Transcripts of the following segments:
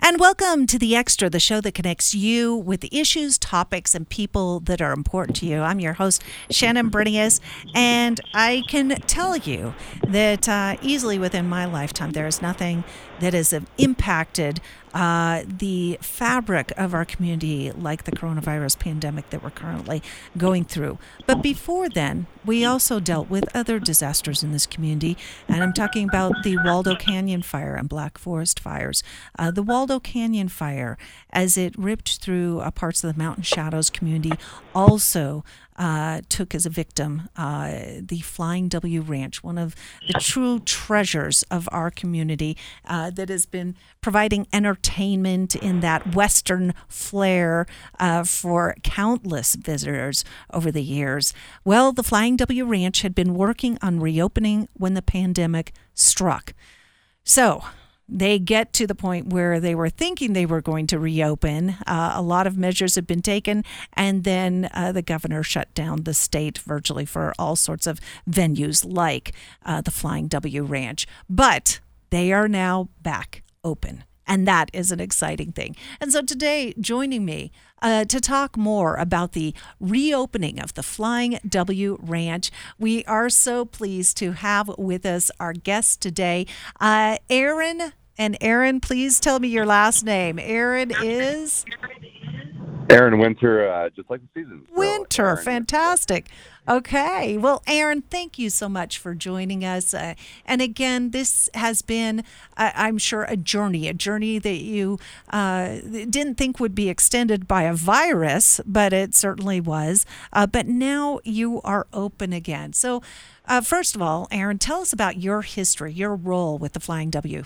And welcome to The Extra, the show that connects you with the issues, topics, and people that are important to you. I'm your host, Shannon Brinius, and I can tell you that easily within my lifetime, there is nothing that has impacted the fabric of our community like the coronavirus pandemic that we're currently going through. But before then, we also dealt with other disasters in this community, and I'm talking about the Waldo Canyon fire and Black Forest fires. The Waldo Canyon fire, as it ripped through parts of the Mountain Shadows community, also took as a victim the Flying W Ranch, one of the true treasures of our community that has been providing entertainment in that Western flair for countless visitors over the years. Well, the Flying W Ranch had been working on reopening when the pandemic struck. So they get to the point where they were thinking they were going to reopen. A lot of measures have been taken, and then the governor shut down the state virtually for all sorts of venues like the Flying W Ranch. But they are now back open, and that is an exciting thing. And so today, joining me to talk more about the reopening of the Flying W Ranch, we are so pleased to have with us our guest today, Aaron. And Aaron, please tell me your last name. Aaron is? Aaron Winter, just like the season. Winter, fantastic. Okay. Well, Aaron, thank you so much for joining us. And again, this has been, I'm sure, a journey that you didn't think would be extended by a virus, but it certainly was. But now you are open again. So first of all, Aaron, tell us about your history, your role with the Flying W.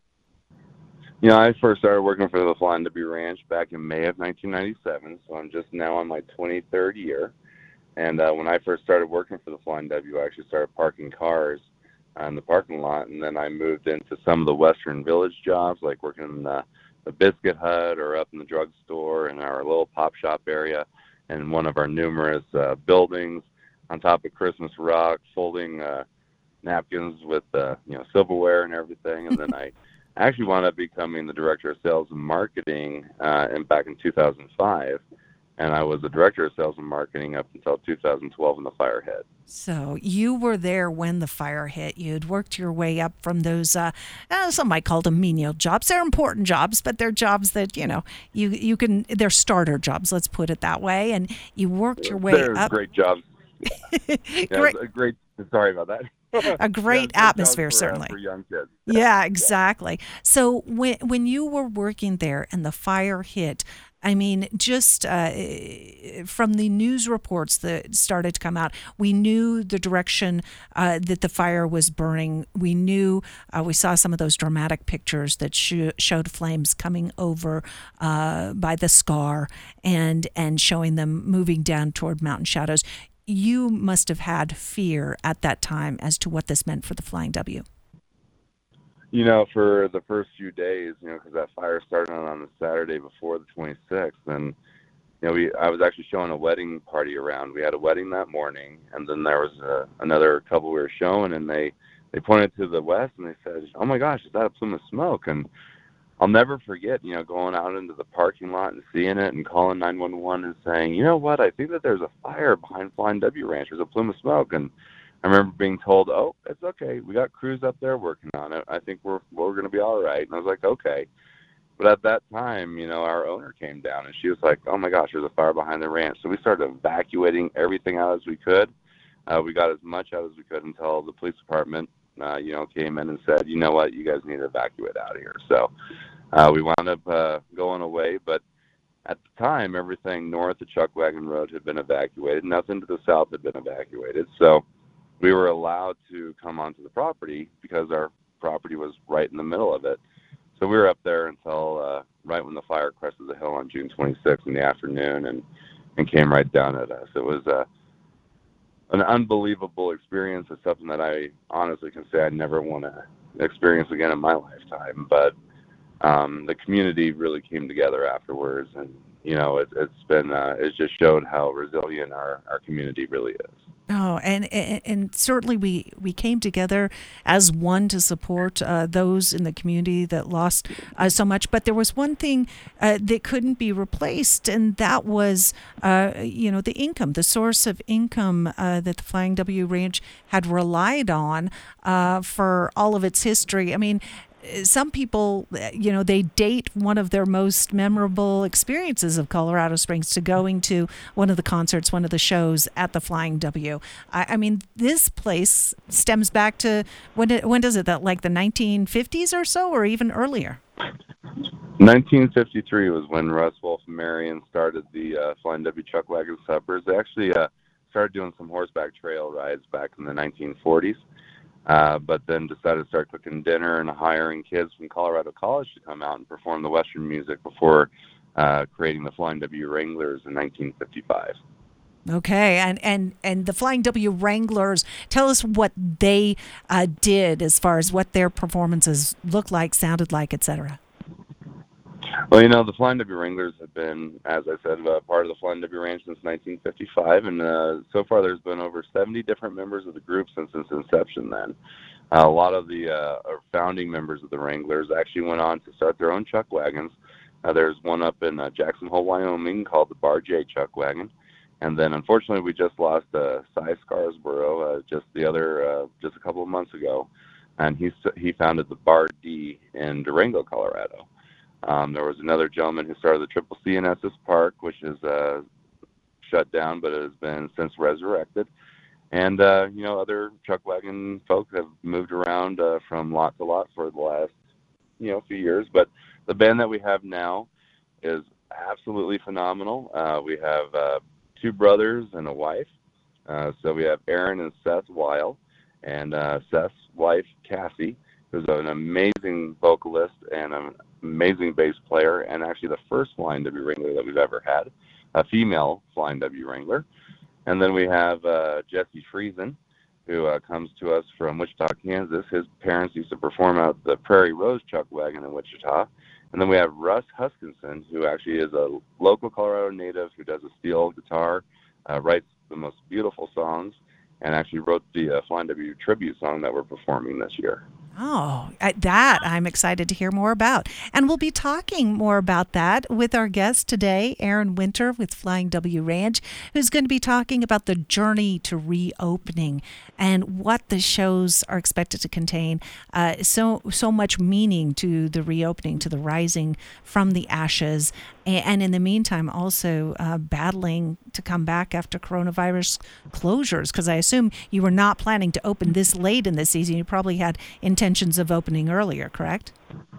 You know, I first started working for the Flying W Ranch back in May of 1997, so I'm just now on my 23rd year. And when I first started working for the Flying W, I actually started parking cars in the parking lot, and then I moved into some of the Western Village jobs, like working in the Biscuit Hut or up in the drugstore in our little pop shop area, and one of our numerous buildings on top of Christmas Rock, folding napkins with silverware and everything. And then I actually wound up becoming the director of sales and marketing back in 2005, and I was the director of sales and marketing up until 2012 when the fire hit. So you were there when the fire hit. You'd worked your way up from those, some might call them menial jobs. They're important jobs, but they're jobs that, you can, they're starter jobs, let's put it that way. And you worked your way They're up. Great jobs. Great. Sorry about that. A great atmosphere, certainly. For young kids. Yeah, exactly. So when you were working there and the fire hit, I mean, just from the news reports that started to come out, we knew the direction that the fire was burning. We knew, we saw some of those dramatic pictures that showed flames coming over by the scar and showing them moving down toward Mountain Shadows. You must have had fear at that time as to what this meant for the Flying W. You know, for the first few days, because that fire started on the Saturday before the 26th, and I was actually showing a wedding party around. We had a wedding that morning, and then there was another couple we were showing, and they pointed to the west, and they said, "Oh my gosh, is that a plume of smoke?" And I'll never forget, going out into the parking lot and seeing it and calling 911 and saying, "You know what? I think that there's a fire behind Flying W Ranch. There's a plume of smoke." And I remember being told, "Oh, it's okay. We got crews up there working on it. I think we're going to be all right." And I was like, "Okay." But at that time, our owner came down and she was like, "Oh my gosh, there's a fire behind the ranch." So we started evacuating everything out as we could. We got as much out as we could until the police department, came in and said, "You know what? You guys need to evacuate out of here." So we wound up going away, but at the time, everything north of Chuckwagon Road had been evacuated. Nothing to the south had been evacuated. So we were allowed to come onto the property because our property was right in the middle of it. So we were up there until right when the fire crested the hill on June 26th in the afternoon and came right down at us. It was an unbelievable experience. It's something that I honestly can say I never want to experience again in my lifetime. But the community really came together afterwards, and it's just showed how resilient our community really is. Oh, and certainly we came together as one to support those in the community that lost so much. But there was one thing that couldn't be replaced, and that was, the income, the source of income that the Flying W Ranch had relied on for all of its history. I mean, some people, they date one of their most memorable experiences of Colorado Springs to going to one of the concerts, one of the shows at the Flying W. I mean, this place stems back to when does it? That like the 1950s or so, or even earlier? 1953 was when Russ Wolf and Marion started the Flying W Chuck Wagon Suppers. They actually started doing some horseback trail rides back in the 1940s. But then decided to start cooking dinner and hiring kids from Colorado College to come out and perform the Western music before creating the Flying W Wranglers in 1955. Okay, and the Flying W Wranglers, tell us what they did as far as what their performances looked like, sounded like, etc. Well, the Flying W Wranglers have been, as I said, part of the Flying W Ranch since 1955, and so far there's been over 70 different members of the group since its inception then. A lot of the founding members of the Wranglers actually went on to start their own chuck wagons. There's one up in Jackson Hole, Wyoming called the Bar J Chuck Wagon. And then, unfortunately, we just lost Cy Scarsborough just a couple of months ago, and he founded the Bar D in Durango, Colorado. There was another gentleman who started the Triple C in Estes Park, which is shut down, but it has been since resurrected. And, other chuck wagon folks have moved around from lot to lot for the last, few years. But the band that we have now is absolutely phenomenal. We have two brothers and a wife. So we have Aaron and Seth Weil, and Seth's wife, Cassie, who's an amazing vocalist and an amazing bass player, and actually the first Flying W Wrangler that we've ever had, a female Flying W Wrangler. And then we have Jesse Friesen, who comes to us from Wichita, Kansas. His parents used to perform out the Prairie Rose Chuck Wagon in Wichita. And then we have Russ Huskinson, who actually is a local Colorado native who does a steel guitar, writes the most beautiful songs, and actually wrote the Flying W tribute song that we're performing this year. Oh, that I'm excited to hear more about. And we'll be talking more about that with our guest today, Aaron Winter with Flying W Ranch, who's going to be talking about the journey to reopening and what the shows are expected to contain. So much meaning to the reopening, to the rising from the ashes. And in the meantime, also battling to come back after coronavirus closures, because I assume you were not planning to open this late in the season. You probably had intentions of opening earlier, correct?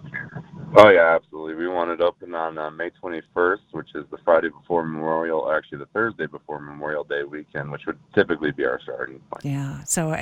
Oh, yeah, absolutely. We wanted to open on May 21st, which is the Friday before Memorial, or actually the Thursday before Memorial Day weekend, which would typically be our starting point. Yeah. So,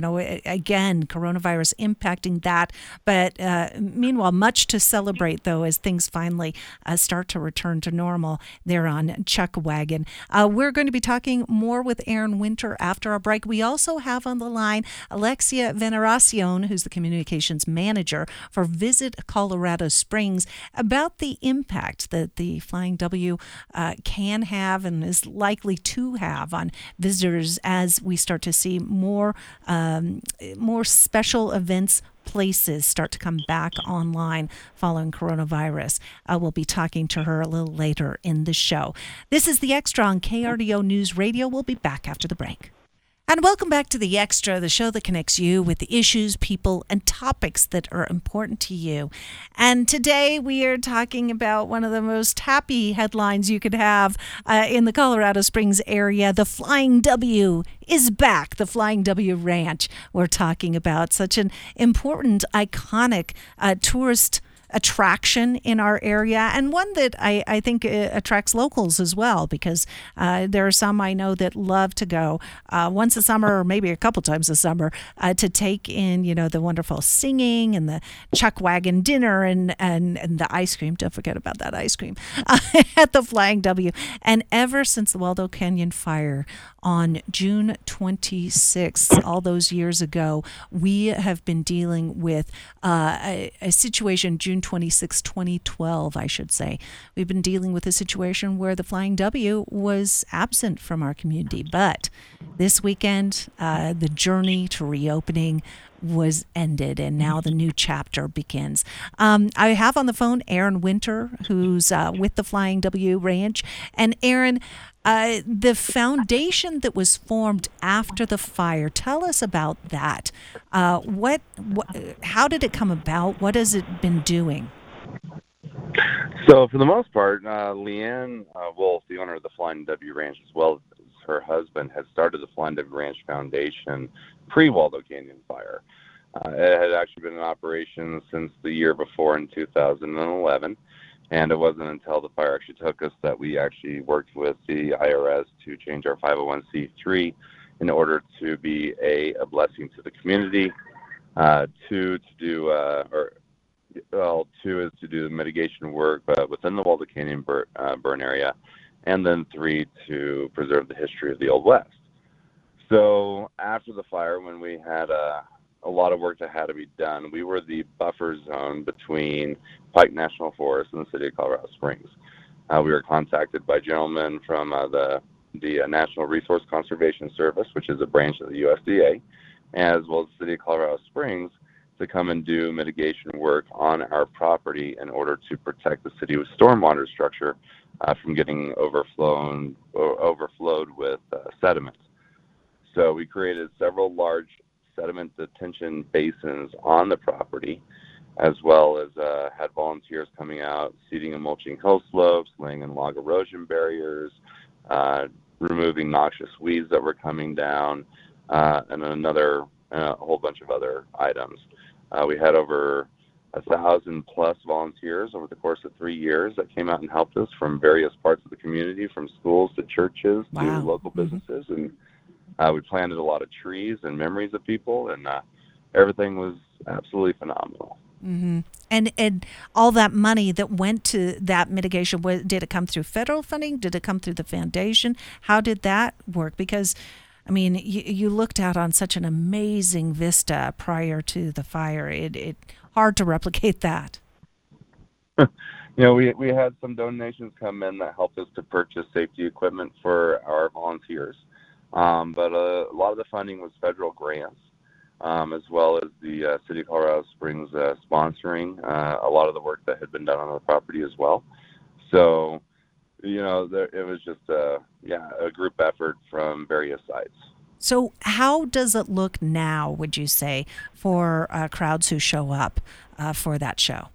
again, coronavirus impacting that. But meanwhile, much to celebrate, though, as things finally start to return to normal there on Chuck Wagon. We're going to be talking more with Aaron Winter after our break. We also have on the line Alexia Veneracion, who's the communications manager for Visit Colorado Springs, about the impact that the Flying W can have and is likely to have on visitors as we start to see more special events places start to come back online following coronavirus. We'll be talking to her a little later in the show. This is The Extra on KRDO News Radio. We'll be back after the break. And welcome back to The Extra, the show that connects you with the issues, people, and topics that are important to you. And today we are talking about one of the most happy headlines you could have in the Colorado Springs area. The Flying W is back, the Flying W Ranch. We're talking about such an important, iconic tourist attraction in our area, and one that I think attracts locals as well, because there are some I know that love to go once a summer or maybe a couple times a summer to take in, the wonderful singing and the Chuck Wagon dinner and the ice cream. Don't forget about that ice cream at the Flying W. And ever since the Waldo Canyon fire on June 26th, all those years ago, we have been dealing with a situation, June 26, 2012, I should say. We've been dealing with a situation where the Flying W was absent from our community. But this weekend, the journey to reopening was ended, and now the new chapter begins. I have on the phone Aaron Winter, who's with the Flying W Ranch. And Aaron, the foundation that was formed after the fire, tell us about that. How did it come about? What has it been doing? So for the most part, Leanne Wolf, the owner of the Flying W Ranch, as well as her husband, had started the Flying W Ranch Foundation pre-Waldo Canyon fire. It had actually been in operation since the year before in 2011, and it wasn't until the fire actually took us that we actually worked with the IRS to change our 501c3 in order to be a blessing to the community, two is to do the mitigation work within the Waldo Canyon burn area, and then three, to preserve the history of the Old West. So after the fire, when we had a lot of work that had to be done, we were the buffer zone between Pike National Forest and the city of Colorado Springs. We were contacted by gentlemen from the National Resource Conservation Service, which is a branch of the USDA, as well as the city of Colorado Springs, to come and do mitigation work on our property in order to protect the city with stormwater structure from getting overflowed with sediment. So we created several large sediment detention basins on the property, as well as had volunteers coming out, seeding and mulching hill slopes, laying in log erosion barriers, removing noxious weeds that were coming down, and a whole bunch of other items. We had over 1,000+ volunteers over the course of 3 years that came out and helped us from various parts of the community, from schools to churches to local businesses. And we planted a lot of trees and memories of people, and everything was absolutely phenomenal. Mm-hmm. And all that money that went to that mitigation, did it come through federal funding? Did it come through the foundation? How did that work? Because, I mean, you looked out on such an amazing vista prior to the fire. It hard to replicate that. We had some donations come in that helped us to purchase safety equipment for our volunteers. But a lot of the funding was federal grants, as well as the City of Colorado Springs sponsoring a lot of the work that had been done on the property as well. So, it was just a group effort from various sides. So how does it look now, would you say, for crowds who show up for that show?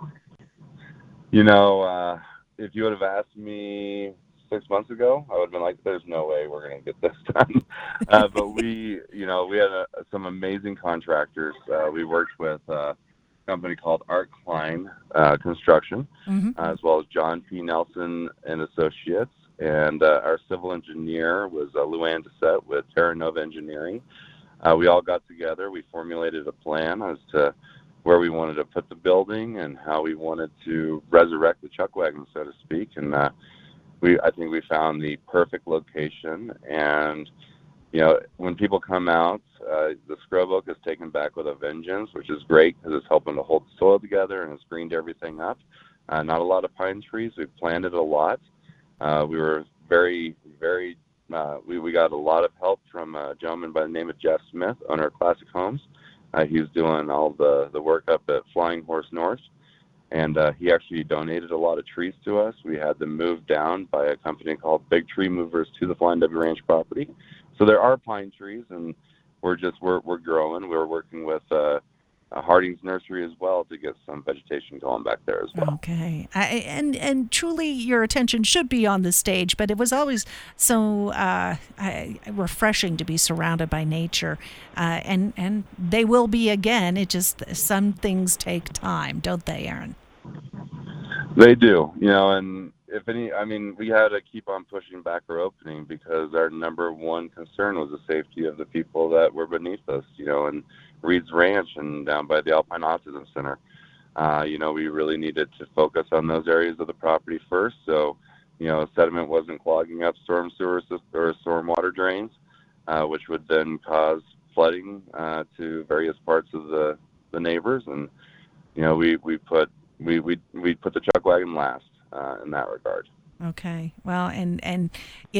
If you would have asked me 6 months ago, I would have been like, there's no way we're going to get this done. But we had some amazing contractors. We worked with a company called Art Klein Construction, as well as John P. Nelson and Associates. And our civil engineer was Luann Dessette with Terra Nova Engineering. We all got together. We formulated a plan as to where we wanted to put the building and how we wanted to resurrect the chuck wagon, so to speak. And I think we found the perfect location. And when people come out, the scrub oak is taken back with a vengeance, which is great because it's helping to hold the soil together and it's greened everything up. Not a lot of pine trees. We've planted a lot. We were very, very, we got a lot of help from a gentleman by the name of Jeff Smith, owner of Classic Homes. He was doing all the work up at Flying Horse North, and he actually donated a lot of trees to us. We had them moved down by a company called Big Tree Movers to the Flying W Ranch property. So there are pine trees, and we're growing. We're working with Harding's Nursery as well to get some vegetation going back there as well. Okay, and truly your attention should be on the stage, but it was always so refreshing to be surrounded by nature, and they will be again. It just, some things take time, don't they, Aaron? They do, and we had to keep on pushing back our opening because our number one concern was the safety of the people that were beneath us, and Reed's Ranch and down by the Alpine Autism Center. We really needed to focus on those areas of the property first. So, sediment wasn't clogging up storm sewer or storm water drains, which would then cause flooding to various parts of the neighbors. And, we put we put the chuck wagon last in that regard. Okay. Well, and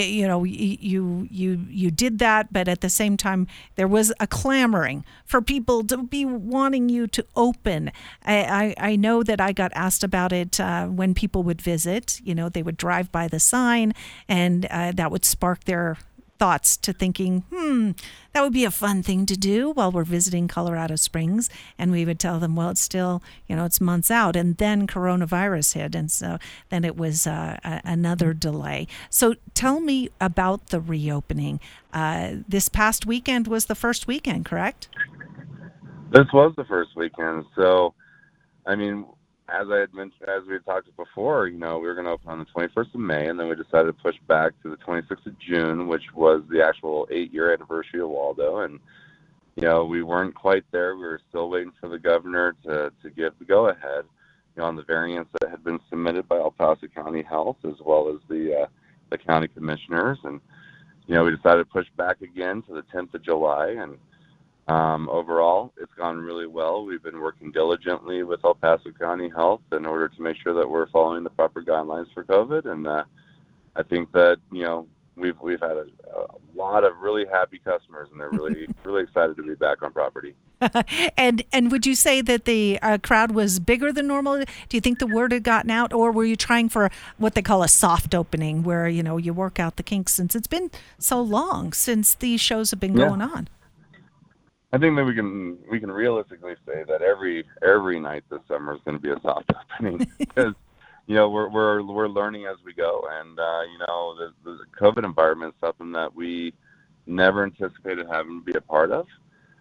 you did that, but at the same time, there was a clamoring for people to be wanting you to open. I know that I got asked about it when people would visit. They would drive by the sign, and that would spark their thoughts to thinking, that would be a fun thing to do while we're visiting Colorado Springs. And we would tell them, well, it's still, it's months out. And then coronavirus hit. And so then it was another delay. So tell me about the reopening. This past weekend was the first weekend, correct? This was the first weekend. So, I mean, as I had mentioned, as we had talked before, we were going to open on the 21st of May, and then we decided to push back to the 26th of June, which was the actual 8-year anniversary of Waldo. And, we weren't quite there. We were still waiting for the governor to give the go-ahead, on the variants that had been submitted by El Paso County Health as well as the county commissioners. And, we decided to push back again to the 10th of July, and overall, it's gone really well. We've been working diligently with El Paso County Health in order to make sure that we're following the proper guidelines for COVID. And I think that we've had a lot of really happy customers, and they're really really excited to be back on property. And would you say that the crowd was bigger than normal? Do you think the word had gotten out, or were you trying for what they call a soft opening, where you work out the kinks, since it's been so long since these shows have been going on? I think that we can realistically say that every night this summer is going to be a soft opening because we're learning as we go, and the COVID environment is something that we never anticipated having to be a part of.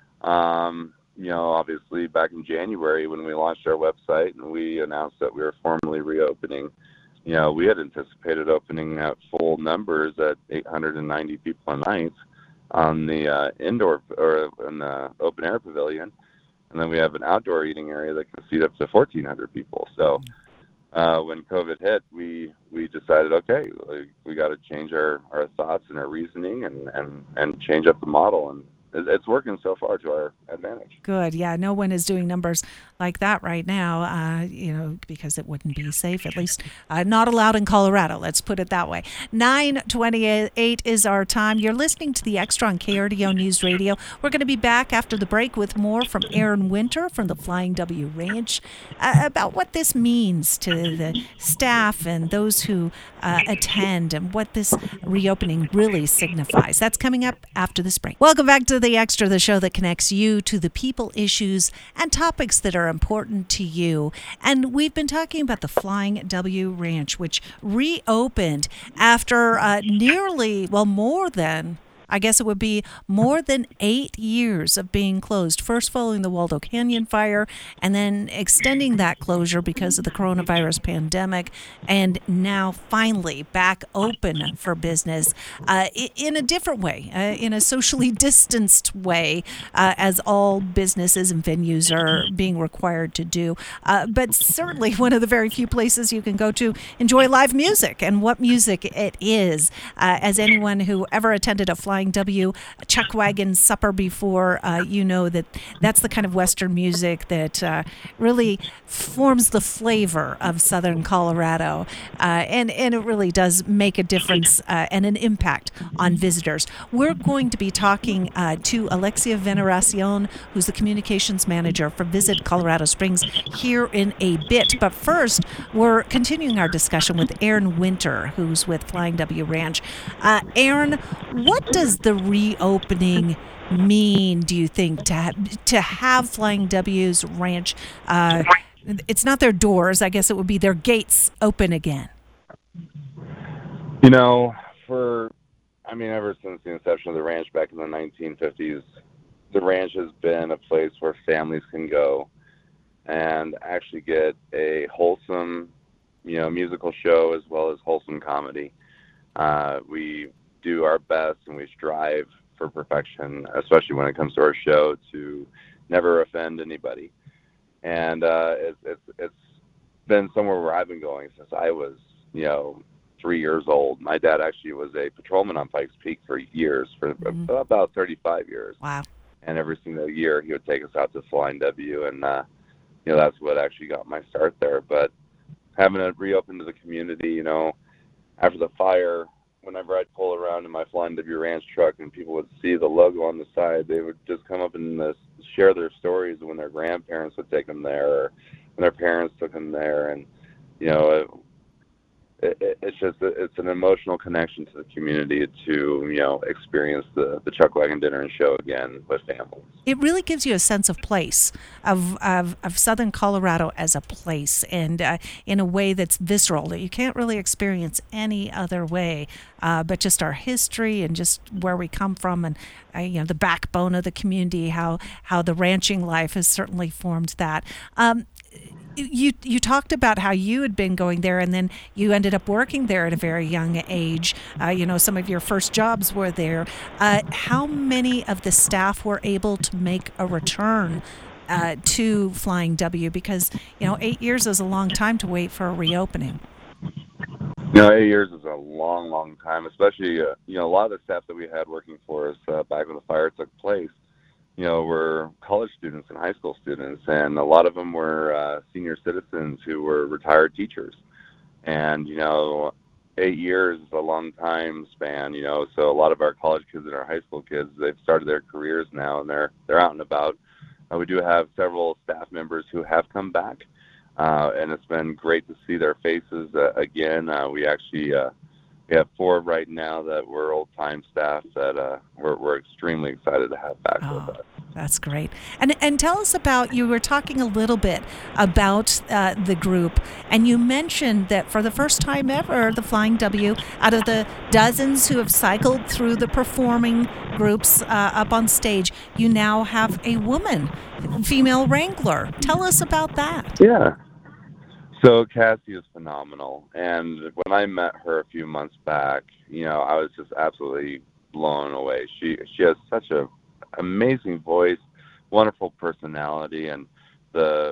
Obviously back in January when we launched our website and we announced that we were formally reopening, we had anticipated opening at full numbers at 890 people a night on the indoor or in the open air pavilion, and then we have an outdoor eating area that can seat up to 1,400 people. So when COVID hit, we decided, okay, we got to change our thoughts and our reasoning and change up the model, and it's working so far to our advantage. Good. Yeah, no one is doing numbers like that right now, because it wouldn't be safe, at least not allowed in Colorado. Let's put it that way. 9:28 is our time. You're listening to The Extra on KRDO News Radio. We're going to be back after the break with more from Aaron Winter from the Flying W Ranch about what this means to the staff and those who attend and what this reopening really signifies. That's coming up after this break. Welcome back to The Extra, the show that connects you to the people, issues, and topics that are important to you. And we've been talking about the Flying W Ranch, which reopened after more than 8 years of being closed, first following the Waldo Canyon fire and then extending that closure because of the coronavirus pandemic, and now finally back open for business in a different way, in a socially distanced way, as all businesses and venues are being required to do. But certainly one of the very few places you can go to enjoy live music, and what music it is. As anyone who ever attended a Flying W chuck wagon supper before, that's the kind of Western music that really forms the flavor of Southern Colorado, and it really does make a difference and an impact on visitors. We're going to be talking to Alexia Veneracion, who's the communications manager for Visit Colorado Springs, here in a bit. But first, we're continuing our discussion with Aaron Winter, who's with Flying W Ranch. Aaron, what does the reopening mean, do you think, to have Flying W's ranch? It's not their doors, I guess it would be their gates open again. Ever since the inception of the ranch back in the 1950s, the ranch has been a place where families can go and actually get a wholesome, musical show as well as wholesome comedy. We do our best and we strive for perfection, especially when it comes to our show, to never offend anybody. And it's been somewhere where I've been going since I was 3 years old. My dad actually was a patrolman on Pikes Peak for years, for about 35 years. Wow. And every single year he would take us out to Flying W, and that's what actually got my start there. But having it reopen to the community, after the fire, whenever I'd pull around in my Flying W Ranch truck and people would see the logo on the side, they would just come up and share their stories of when their grandparents would take them there, or when their parents took them there. And, it's an emotional connection to the community to, experience the Chuck Wagon Dinner and Show again with families. It really gives you a sense of place, of Southern Colorado as a place, and in a way that's visceral, that you can't really experience any other way, but just our history and just where we come from, and the backbone of the community, how the ranching life has certainly formed that. You talked about how you had been going there, and then you ended up working there at a very young age. Some of your first jobs were there. How many of the staff were able to make a return to Flying W? Because 8 years is a long time to wait for a reopening. 8 years is a long, long time, especially a lot of the staff that we had working for us back when the fire took place. Were college students and high school students, and a lot of them were senior citizens who were retired teachers. And, 8 years is a long time span, so a lot of our college kids and our high school kids, they've started their careers now, and they're out and about. We do have several staff members who have come back, and it's been great to see their faces again. We actually we have 4 right now that were old-time staff that we're extremely excited to have back with us. That's great. And tell us about, you were talking a little bit about the group, and you mentioned that for the first time ever, the Flying W, out of the dozens who have cycled through the performing groups up on stage, you now have a woman, female wrangler. Tell us about that. Yeah. So Cassie is phenomenal, and when I met her a few months back, I was just absolutely blown away. She has such a amazing voice, wonderful personality, and the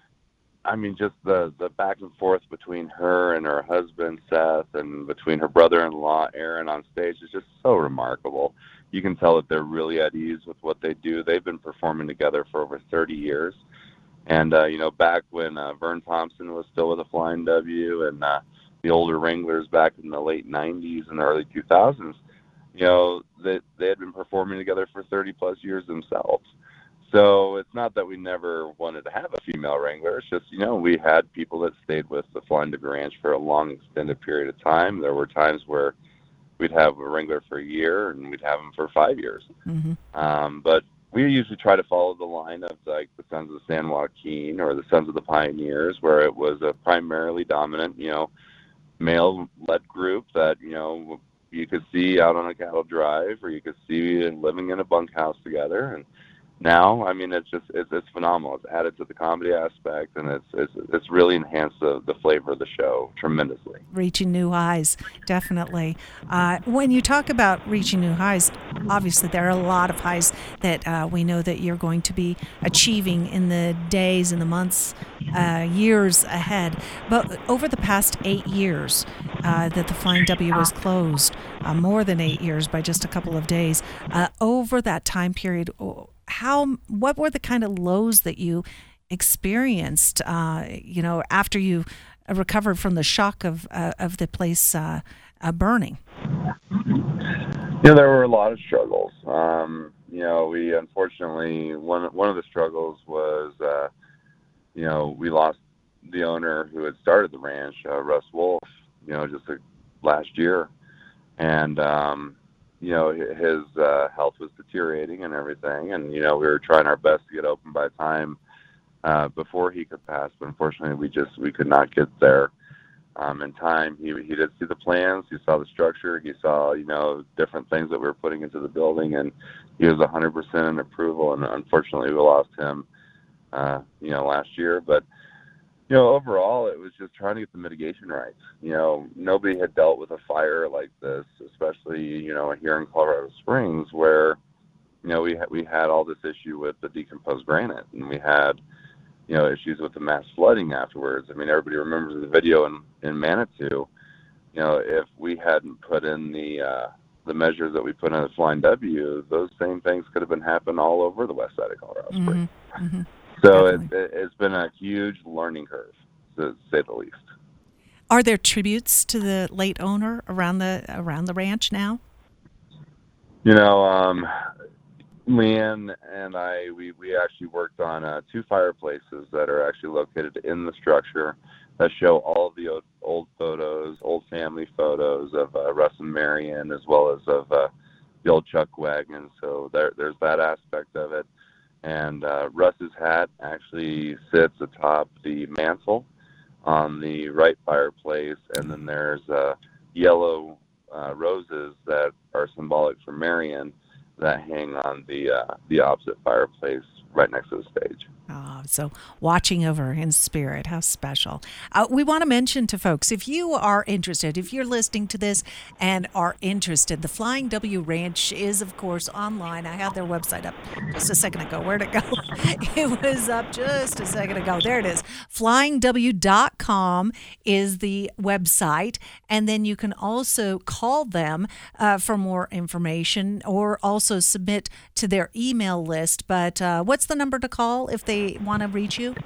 back and forth between her and her husband Seth, and between her brother-in-law Aaron on stage is just so remarkable. You can tell that they're really at ease with what they do. They've been performing together for over 30 years. And, back when Vern Thompson was still with the Flying W, and the older Wranglers back in the late 90s and early 2000s, they had been performing together for 30-plus years themselves. So it's not that we never wanted to have a female Wrangler. It's just, we had people that stayed with the Flying W Ranch for a long, extended period of time. There were times where we'd have a Wrangler for a year, and we'd have them for 5 years. Mm-hmm. But we usually try to follow the line of like the Sons of San Joaquin or the Sons of the Pioneers, where it was a primarily dominant, male-led group that, you could see out on a cattle drive, or you could see living in a bunkhouse together. And now, it's phenomenal. It's added to the comedy aspect, and it's really enhanced the flavor of the show tremendously. Reaching new highs, definitely. When you talk about reaching new highs, obviously there are a lot of highs that we know that you're going to be achieving in the days and the months, years ahead. But over the past 8 years that the Flying W was closed, more than 8 years by just a couple of days, over that time period, what were the kind of lows that you experienced, after you recovered from the shock of the place burning? There were a lot of struggles. We unfortunately, one of the struggles was, we lost the owner who had started the ranch, Russ Wolf, just last year. And, his health was deteriorating and everything, and we were trying our best to get open by time before he could pass, but unfortunately we could not get there in time. He did see the plans, he saw the structure, he saw different things that we were putting into the building, and he was 100% in approval. And unfortunately we lost him last year. But overall, it was just trying to get the mitigation right. Nobody had dealt with a fire like this, especially, here in Colorado Springs, where, we had all this issue with the decomposed granite, and we had, issues with the mass flooding afterwards. Everybody remembers the video in Manitou. If we hadn't put in the measures that we put in the Flying W, those same things could have been happening all over the west side of Colorado Springs. Mm-hmm. So Definitely. it's been a huge learning curve, to say the least. Are there tributes to the late owner around the ranch now? You know, Leanne and I, we actually worked on 2 fireplaces that are actually located in the structure that show all of the old photos, old family photos of Russ and Marion, as well as of the old chuck wagon. So there's that aspect of it. And Russ's hat actually sits atop the mantle on the right fireplace, and then there's yellow roses that are symbolic for Marion that hang on the opposite fireplace right next to the stage. Oh, so watching over in spirit, how special. We want to mention to folks, if you are interested, if you're listening to this and are interested, the Flying W Ranch is, of course, online. I had their website up just a second ago. Where'd it go? It was up just a second ago. There it is. FlyingW.com is the website. And then you can also call them for more information, or also submit to their email list. But what's the number to call if they want to reach you?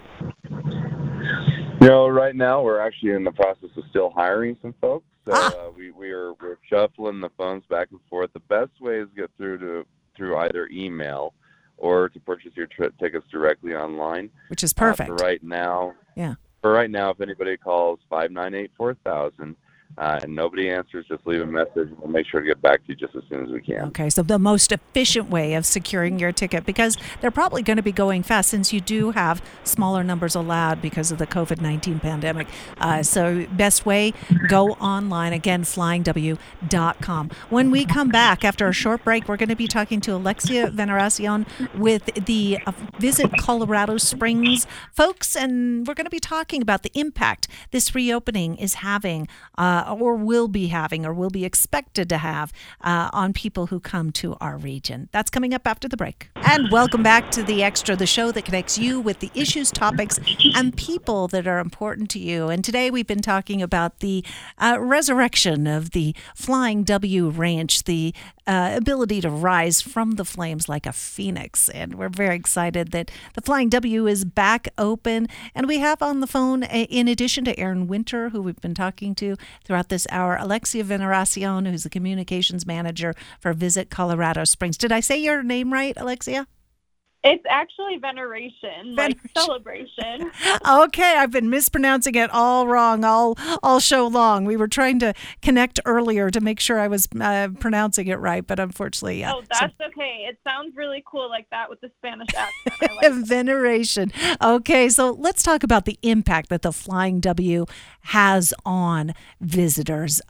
You know, right now we're actually in the process of still hiring some folks. So we're shuffling the phones back and forth. The best way is to get through either email or to purchase your tickets directly online. Which is perfect. For right now, if anybody calls 598-4000 and nobody answers, just leave a message. We'll make sure to get back to you just as soon as we can. Okay, so the most efficient way of securing your ticket, because they're probably going to be going fast since you do have smaller numbers allowed because of the COVID-19 pandemic. So best way, go online. Again, flyingw.com. When we come back after a short break, we're going to be talking to Alexia Veneracion with the Visit Colorado Springs folks, and we're going to be talking about the impact this reopening is having or will be expected to have on people who come to our region. That's coming up after the break. And welcome back to The Extra, the show that connects you with the issues, topics, and people that are important to you. And today we've been talking about the resurrection of the Flying W Ranch, the ability to rise from the flames like a phoenix. And we're very excited that the Flying W is back open. And we have on the phone, in addition to Aaron Winter, who we've been talking to throughout this hour, Alexia Veneracion, who's the communications manager for Visit Colorado Springs. Did I say your name right, Alexia? It's actually veneration, like celebration. Okay, I've been mispronouncing it all wrong all show long. We were trying to connect earlier to make sure I was pronouncing it right, but unfortunately, Oh, that's okay. It sounds really cool like that with the Spanish accent. I like veneration. Okay, so let's talk about the impact that the Flying W has on visitors.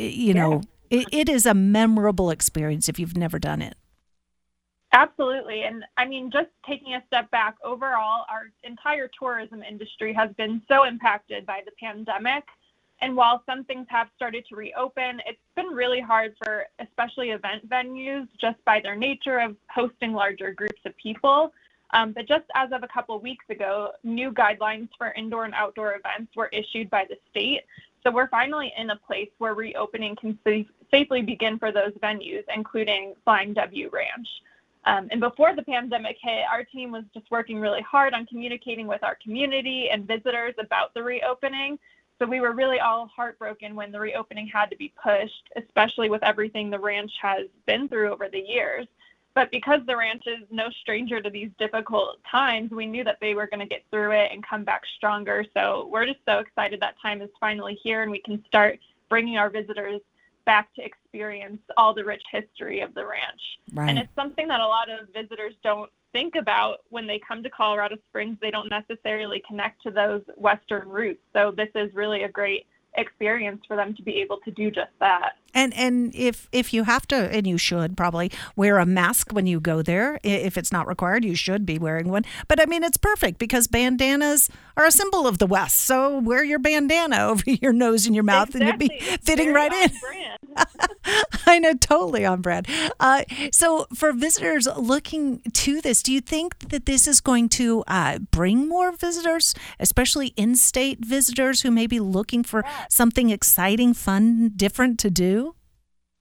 It is a memorable experience if you've never done it. Absolutely. And I mean, just taking a step back, overall, our entire tourism industry has been so impacted by the pandemic. And while some things have started to reopen, it's been really hard for especially event venues just by their nature of hosting larger groups of people. But just as of a couple of weeks ago, new guidelines for indoor and outdoor events were issued by the state. So we're finally in a place where reopening can safely begin for those venues, including Flying W Ranch. And before the pandemic hit, our team was just working really hard on communicating with our community and visitors about the reopening. So we were really all heartbroken when the reopening had to be pushed, especially with everything the ranch has been through over the years. But because the ranch is no stranger to these difficult times, we knew that they were going to get through it and come back stronger. So we're just so excited that time is finally here and we can start bringing our visitors back to experience all the rich history of the ranch. Right. And it's something that a lot of visitors don't think about when they come to Colorado Springs. They don't necessarily connect to those Western roots. So this is really a great experience for them to be able to do just that. And if you have to, and you should probably wear a mask when you go there, if it's not required, you should be wearing one. But I mean, it's perfect because bandanas are a symbol of the West. So wear your bandana over your nose and your mouth, exactly. And you'll be fitting right in. Brand. I know, totally on brand. So for visitors looking to this, do you think that this is going to bring more visitors, especially in-state visitors who may be looking for something exciting, fun, different to do?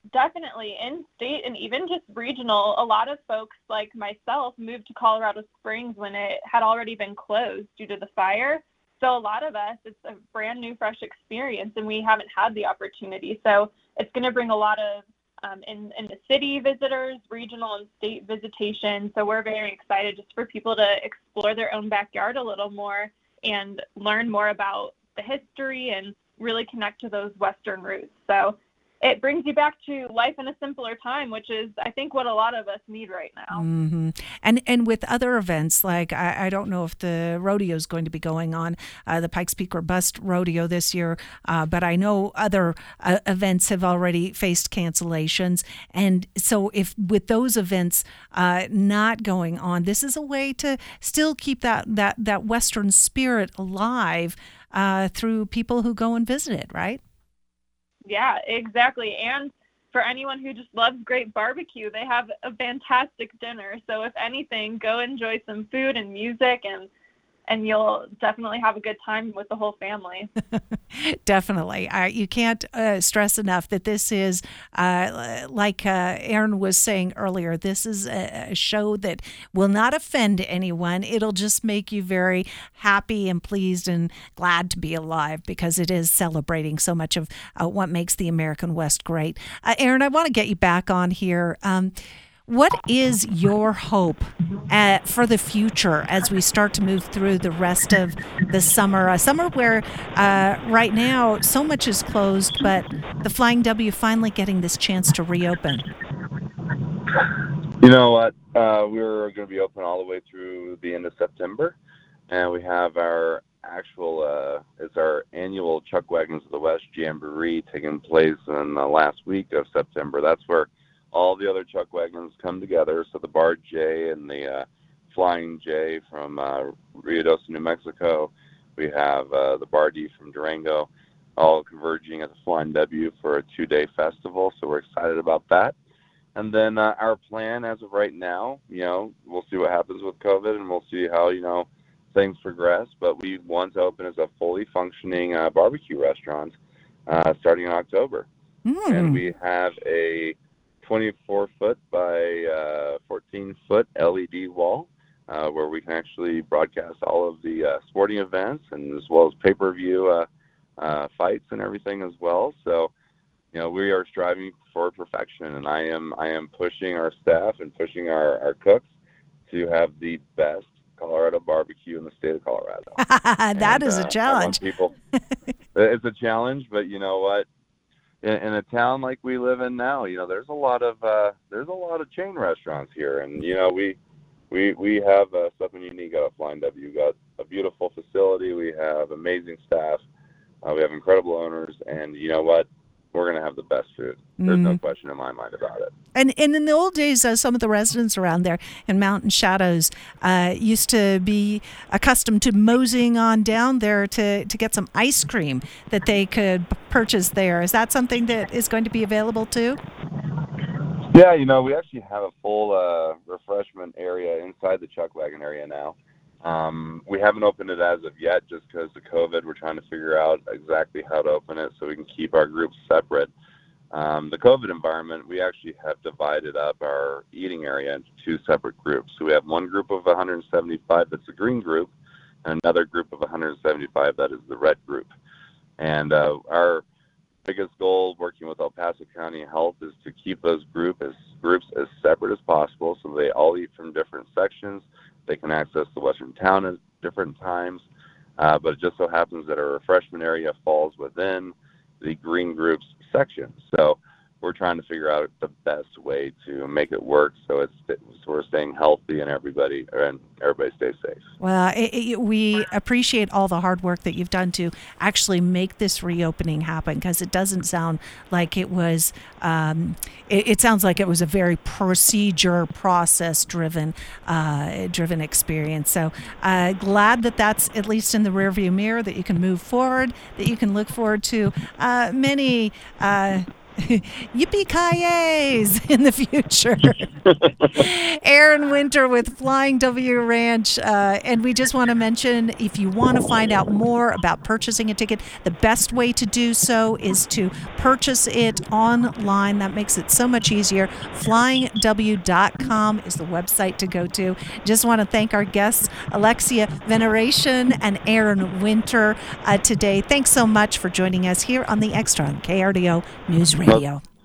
definitely in state and even just regional, a lot of folks like myself moved to Colorado Springs when it had already been closed due to the fire. So a lot of us, it's a brand new, fresh experience, and we haven't had the opportunity. So it's going to bring a lot of in the city visitors, regional and state visitation. So we're very excited just for people to explore their own backyard a little more and learn more about the history and really connect to those Western roots. So it brings you back to life in a simpler time, which is, I think, what a lot of us need right now. Mm-hmm. And with other events, like I don't know if the rodeo is going to be going on, the Pikes Peak or Bust Rodeo this year, but I know other events have already faced cancellations. And so if with those events not going on, this is a way to still keep that Western spirit alive through people who go and visit it, right? Yeah, exactly. And for anyone who just loves great barbecue, they have a fantastic dinner. So if anything, go enjoy some food and music, and you'll definitely have a good time with the whole family. Definitely. You can't stress enough that this is, like Aaron was saying earlier, this is a show that will not offend anyone. It'll just make you very happy and pleased and glad to be alive because it is celebrating so much of what makes the American West great. Aaron, I want to get you back on here. What is your hope for the future as we start to move through the rest of the summer? A summer where right now so much is closed, but the Flying W finally getting this chance to reopen. You know what? We're going to be open all the way through the end of September, and we have our it's our annual Chuck Wagons of the West Jamboree taking place in the last week of September. That's where all the other Chuck Wagons come together. So the Bar J and the Flying J from Ruidoso, New Mexico. We have the Bar D from Durango, all converging at the Flying W for a 2-day festival. So we're excited about that. And then our plan as of right now, we'll see what happens with COVID, and we'll see how, things progress. But we want to open as a fully functioning barbecue restaurant starting in October. And we have a 24-foot by 14-foot LED wall where we can actually broadcast all of the sporting events and as well as pay-per-view fights and everything as well. So, we are striving for perfection, and I am pushing our staff and pushing our cooks to have the best Colorado barbecue in the state of Colorado. That is a challenge. It's a challenge, but you know what? In a town like we live in now, there's a lot of chain restaurants here, and we have something unique at Flying W. We've got a beautiful facility, we have amazing staff, we have incredible owners, and you know what? We're going to have the best food. There's no question in my mind about it. And in the old days, some of the residents around there in Mountain Shadows used to be accustomed to moseying on down there to get some ice cream that they could purchase there. Is that something that is going to be available too? Yeah, we actually have a full refreshment area inside the Chuck Wagon area now. We haven't opened it as of yet just because of COVID. We're trying to figure out exactly how to open it so we can keep our groups separate. The COVID environment, we actually have divided up our eating area into 2 separate groups. So we have one group of 175 that's the green group, and another group of 175 that is the red group. And our biggest goal working with El Paso County Health is to keep those groups as separate as possible so they all eat from different sections. They can access the Western town at different times, but it just so happens that our refreshment area falls within the green group's section. So we're trying to figure out the best way to make it work so we're staying healthy and everybody stays safe. Well, we appreciate all the hard work that you've done to actually make this reopening happen, because it doesn't sound like it was, it sounds like it was a very process-driven experience. So glad that that's at least in the rearview mirror, that you can move forward, that you can look forward to many Yippee-ki-yays in the future. Aaron Winter with Flying W Ranch. And we just want to mention, if you want to find out more about purchasing a ticket, the best way to do so is to purchase it online. That makes it so much easier. FlyingW.com is the website to go to. Just want to thank our guests, Alexia Veneration and Aaron Winter, today. Thanks so much for joining us here on The Extra on KRDO News Radio.